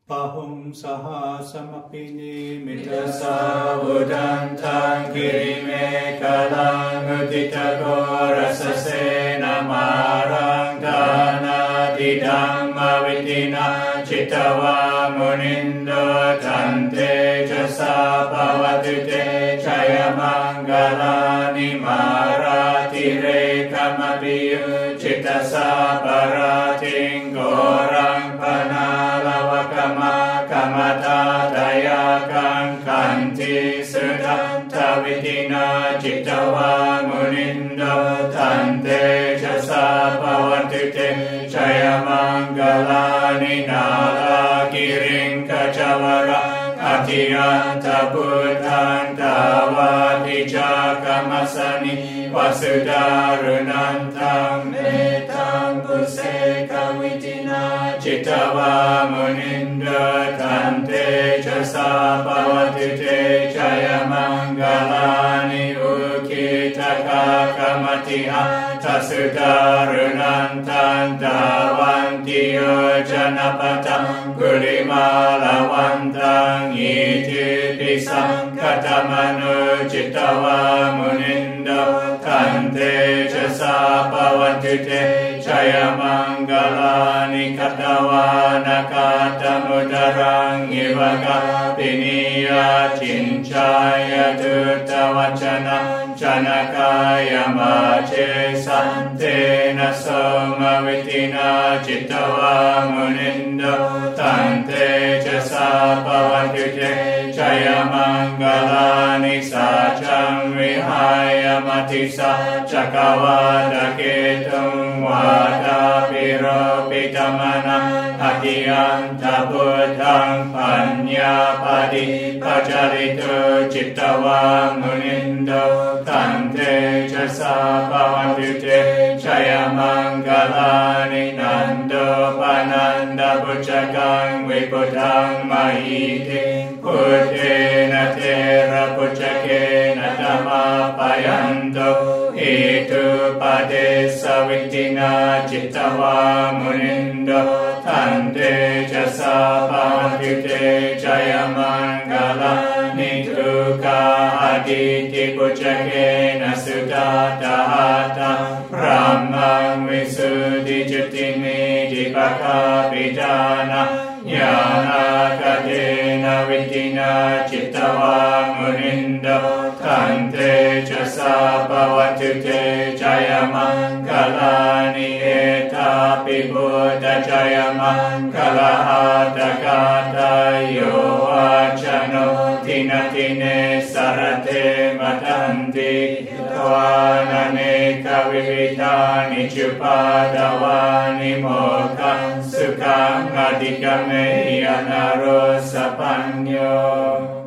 ปะหุงสหสมปินิมิตสาบุดันทังคิริเมฆลังอุทิตโกรัสเสนามารังทานาติธัมมวิตินาจิตวามุนินโดทันเตจะสาภวตุเตชัยมังกลานิมาราติเรกมปิยุจิตสาปราทิงโกรังปนาลวกมากมตาตยากังขันติสุทันทวิตินาจิตวามุนินโดทันเตชะสาภวตุเตชัยมังกลานินาลากิริงขจวระอธิยันตพุทธันตาวาทิจากัมมัสสนิวสุดารุนันตังเมตังปุเสกวิตินาจิตวามุนินโดทันเตชะสาภวตุเตชัยมังกลานิอุคิตกากมติหัตสุดารุนันตันตาวันติโยจนะปะตังกุลิมาลาวันตังอิทิปิสังคตมโนจิตวามุนินโดทันเตชะสาภวตุเตชัยมังกลานิคตวานากาตมุตรังอิวกาปินิยาจินชายตุตวัจนะจนะกายมาเชสันเตนะโสมวิตินาจิตวามุนินโดทันเตชะสาภวตุเตชัยมังกลานิสัจจังวิหายมติสัจจกวาตะเกตุงวาตาปิโรปิตมนะอธิยันตพุทธังปัญญาปฏิปัจจริตุจิตวามุนินโดทันเตชะสาภวตุเตชัยมังกลานินันโดปนันดปุจจกังวิปุถังมหิติพุทเทนะเทระปุจจเกนะธัมมาปยันโตอิตุปเดสวิตินาจิตวามุนินโดทันเตชะสาภวตุเตชัยมังกลานิทุกขาอดิติปุจจเกนะสุตตาหัตถะพระมังวิสุทธิจุติมิจิปคาปิจานะญาณกเตนะวิตินาจิตวามุนินโดทันเตชะสาภวตุเตชัยมังกลานิเอตาปิพุทธชัยมังกลาหัตถกาตายโยวาชโนทินาทิเนสรเตมทันติทวานเนกวิวิธานิจุปาดาวานิโมขังสุขังอธิกเมยนารสปัญโย